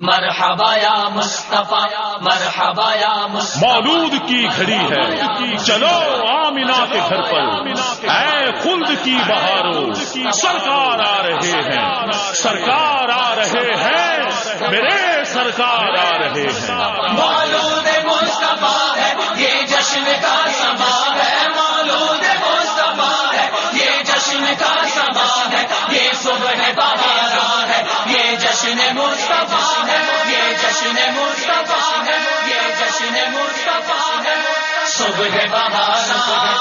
مرحبا یا مصطفیٰ، مرحبا یا مصطفیٰ۔ مولود کی گھڑی ہے، چلو آمینہ کے گھر پر، اے خلد کی بہاروں، سرکار آ رہے ہیں، سرکار آ رہے ہیں، میرے سرکار آ رہے ہیں۔ مولود مصطفیٰ ہے یہ جشن کا سما ہے، مولود مصطفیٰ ہے یہ جشن کا سما ہے، یہ صبح بہارا ہے، یہ جشن مصطفیٰ ہے، یہ جشن مصطفیٰ ہے، یہ جشن مصطفیٰ ہے۔ صبح بہارا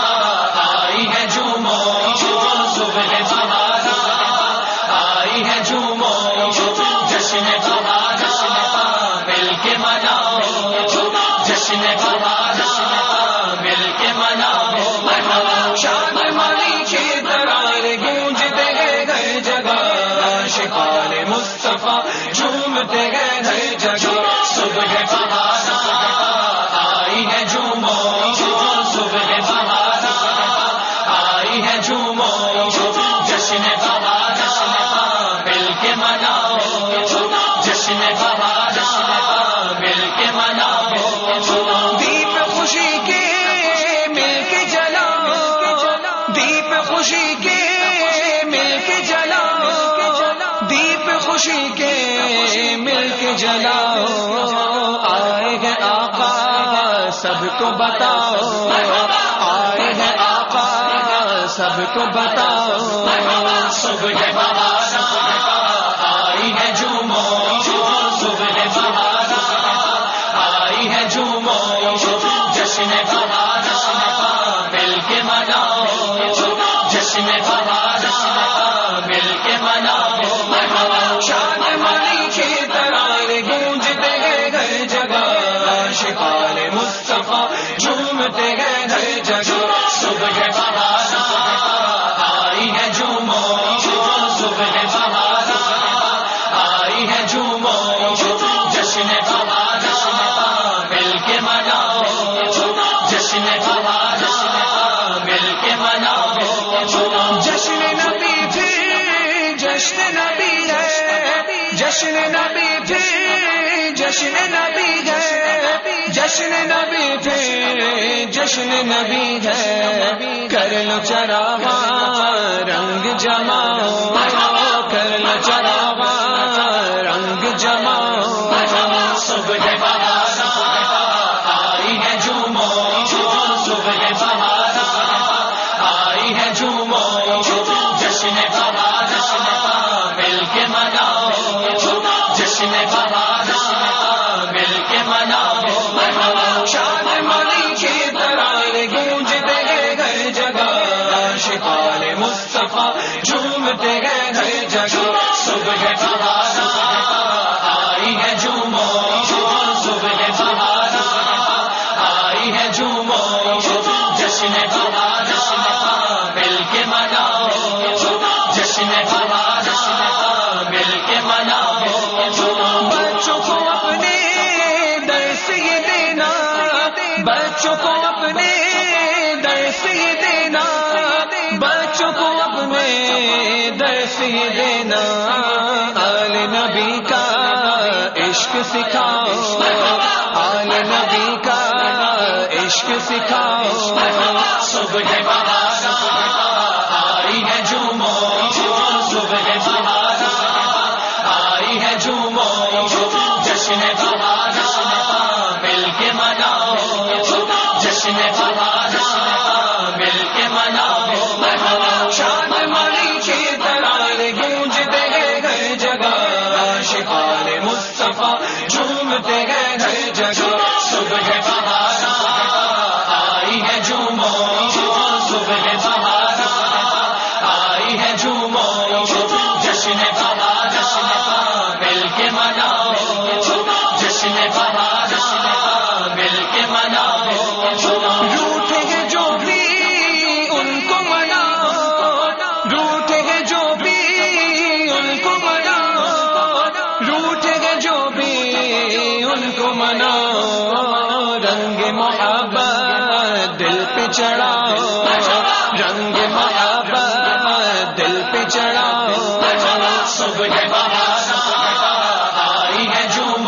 آئی ہے جھومو، صبح بہارا آئی ہے جھومو، جشن بہارا مل کے مناؤ، جشن بہارا مل کے مناؤ۔ شان مالی کے درار گونجتے ہیں ہر جگہ، شکار مصطفیٰ جھومتے ہیں ہر جگہ۔ صبح بہارا آئی ہے جھومو، صبح بہارا آئی ہے جھومو، جشن بہارا مل کے مناؤ، جشن بہارا مل کے مناؤ۔ دیپ خوشی کے مل کے جلاؤ، دیپ خوشی کے مل کے جلاؤ، دیپ خوشی کے مل کے جلاؤ۔ آئے ہیں آقا سب کو بتاؤ، آئے ہیں آقا سب کو بتاؤ۔ صبح بہارا آئی ہے جھومو، صبح بہارا آئی ہے جھومو، جشن بہارا مل کے مناؤ، جشن بہارا مل کے مناؤ۔ شان مالی کے درار گونجتے ہیں ہر جگہ، شکار مصطفیٰ جھومتے ہیں ہر جگہ۔ صبح بہارا آئی ہے جھومو، صبح بہارا آئی ہے جھومو، جشن بہارا مل کے مناؤ، جشن بہارا مل کے مناؤ۔ جشن نبی پھر جشن نبی ہے، جشن نبی پھر جشن نبی ہے، جشن نبی پھر جشن نبی ہے۔ کر لو چراغا رنگ جماؤ، کر لو چراغا رنگ جماؤ۔ صبح بہارا آئی ہے جھومو، صبح بہارا آئی ہے جھومو، جشن بہارا مل کے مناؤ، جشن بہارا مل کے مناؤ۔ شان مالی کے درار گونجتے ہیں ہر جگہ، شکار مصطفیٰ جھومتے ہیں ہر جگہ۔ صبح بہارا آئی ہے جھومو، صبح بہارا آئی ہے جھومو، جشن بہارا مل کے مناؤ، جشن بہارا مل کے مناؤ۔ بچوں کو اپنے در سے یہ دینا، بچوں کو اپنے در سے یہ دینا، بچوں کو اپنے در سے یہ دینا۔ آل نبی کا عشق سکھاؤ، آل نبی کا عشق سکھاؤ۔ صبح بہارا آئی ہے جھومو، صبح بہارا آئی ہے جھومو، جشن بہارا مل کے مناؤ، جشن بہارا مل کے مناؤ۔ شان مالی کے درار گونجتے ہیں ہر جگہ، شکار مصطفیٰ جھومتے ہیں ہر جگہ۔ صبح بہارا آئی ہے جھومو، صبح بہارا آئی ہے جھومو، جشن بہارا مل کے مناؤ، جشن بہارا مل کے مناؤ۔ روٹھے ہیں جو بھی ان کو مناؤ، روٹھے ہیں جو بھی ان کو مناؤ، روٹھے ہیں جو بھی ان کو مناؤ۔ رنگ محبت دل پہ چڑھاؤ، رنگ محبت دل پہ چڑھاؤ۔ صبح بہارا آئی ہے جھومو،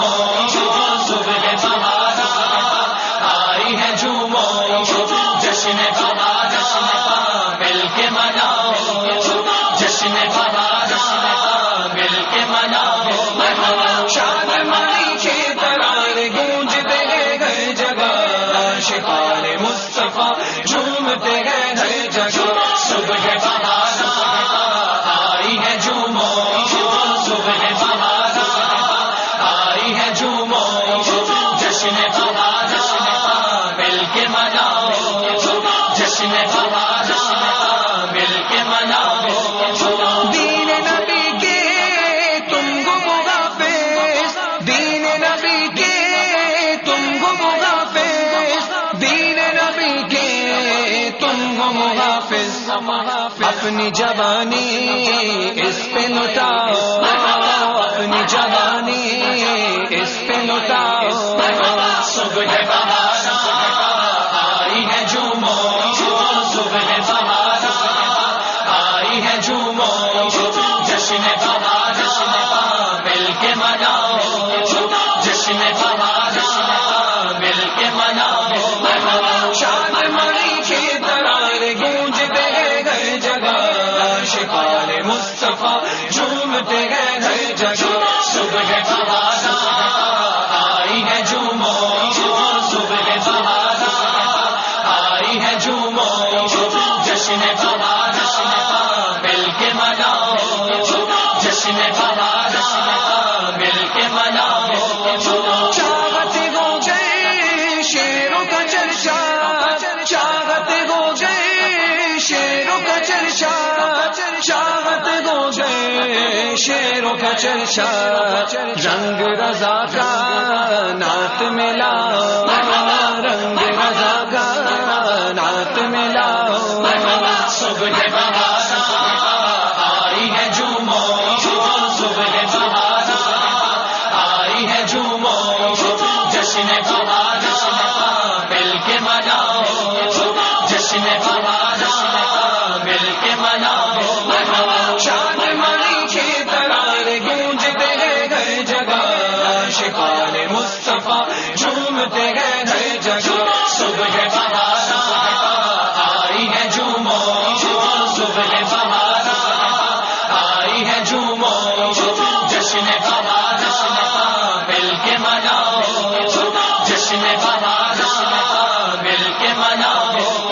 اپنی جوانی اس پہ لٹاؤ، اپنی جوانی اس پہ لٹاؤ، صبح بہار آئی ہے جھومو، صبح بہار آئی ہے جھومو، جشن بہار مل کے مناؤ، جشن بہار مل کے مناؤ، شان منی کی درار گونجتے ہیں ہر جگہ، شکار مصطفیٰ جھومتے ہیں ہر جگہ، صبح بہار آئی ہے جھومو، صبح بہار آئی ہے جھومو، جشن بہار مل کے مناؤ، جشن بہار مل کے مناؤ، چاہت ہو گئے شیروں کا چرچا، چاہت ہو گئے شیروں کا چرچا، چاہت ہو گئے شیروں کا چرچا، رنگ رضا کا نعت ملا، رنگ رضا کا نعت ملا، صبح بہار آئی ہے جھومو، صبح بہار آئی ہے جھومو، جشن بہار مل کے مناؤ، جشن بہار مل کے مناؤ، شان منی کی درار گونجتے ہیں ہر جگہ، شکار مصطفیٰ جھومتے ہیں ہر جگہ، صبح بہار آئی ہے جھومو، صبح بہار آئی ہے جھومو، جشن بہار مل کے مناؤ، جشن بہار مل کے مناؤ،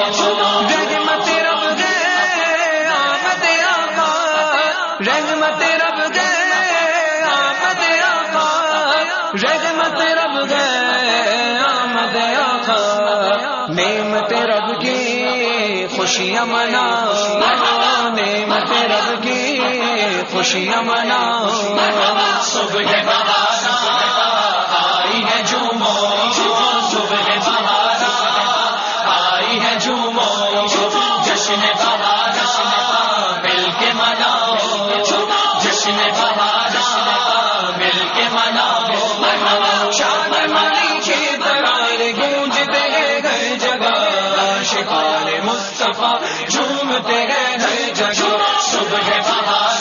رحمت رب گئے آمد آقا، رحمت رب گئے آمد آقا، رحمت رب گئے آمد آقا، نعمت رب کی خوشیاں مناؤ، نعمت رب کی خوشیاں مناؤ، صبح بہار آئی ہے جھومو، صبح بہار آئی ہے جھومو، جشن بہار مل کے مناؤ، جشن بہار مل کے مناؤ، شان منی کی درار گونجتے ہیں ہر جگہ، شکار مصطفیٰ جھومتے ہیں ہر جگہ، صبح بہار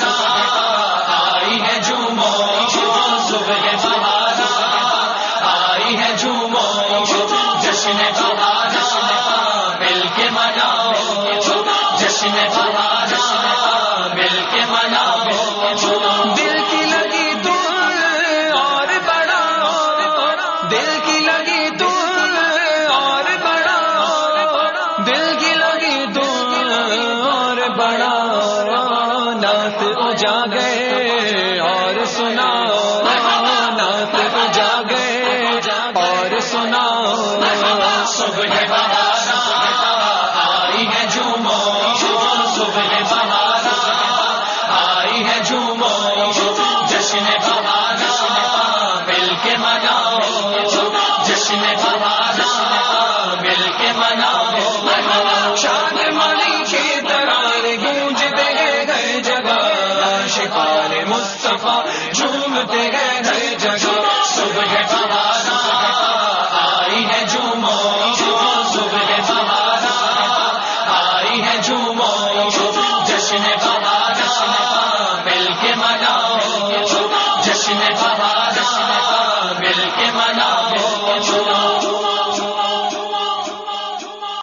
آئی ہے جھومو، صبح بہار آئی ہے جھومو، جشن بہار مل کے مناؤ، جشن بہار مل کے مناؤ، دل کی لگی دل اور بڑا، دل کی لگی دل اور بڑا، دل کی لگی دل اور بڑا، نعت اجا گئے اور سناؤ، نعت اجا گئے اور سناؤ، صبح بہار آئی ہے جھومو، صبح بہار آئی ہے جھومو، جشن بہار مل کے مناؤ، جشن بہار مل کے مناؤ، شان منی کی درار گونجتے ہیں ہر جگہ، شکار مصطفیٰ جھومتے ہیں ہر جگہ، صبح بہار